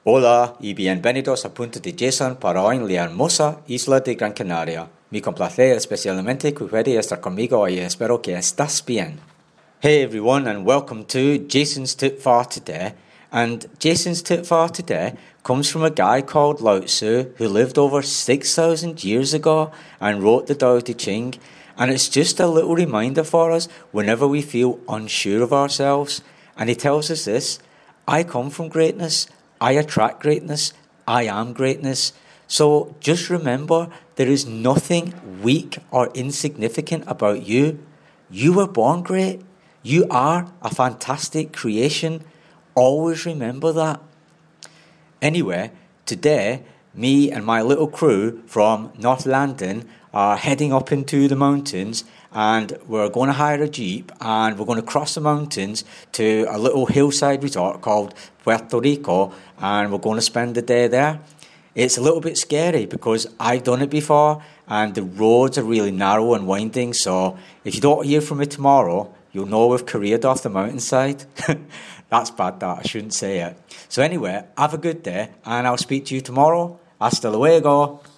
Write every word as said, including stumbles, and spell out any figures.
Hola y bienvenidos a Punta de Jason para hoy en la hermosa isla de Gran Canaria. Me complace especialmente que puede estar conmigo y espero que estás bien. Hey everyone, and welcome to Jason's Tip for Today. And Jason's Tip for Today comes from a guy called Lao Tzu who lived over six thousand years ago and wrote the Tao Te Ching. And it's just a little reminder for us whenever we feel unsure of ourselves. And he tells us this: I come from greatness, I attract greatness, I am greatness. So just remember, there is nothing weak or insignificant about you. You were born great. You are a fantastic creation. Always remember that. Anyway, today, me and my little crew from North London are heading up into the mountains, and we're going to hire a jeep and we're going to cross the mountains to a little hillside resort called Puerto Rico, and we're going to spend the day there. It's a little bit scary because I've done it before and the roads are really narrow and winding, so if you don't hear from me tomorrow, you'll know we've careered off the mountainside. That's bad, that. I shouldn't say it. So anyway, have a good day and I'll speak to you tomorrow. Hasta luego.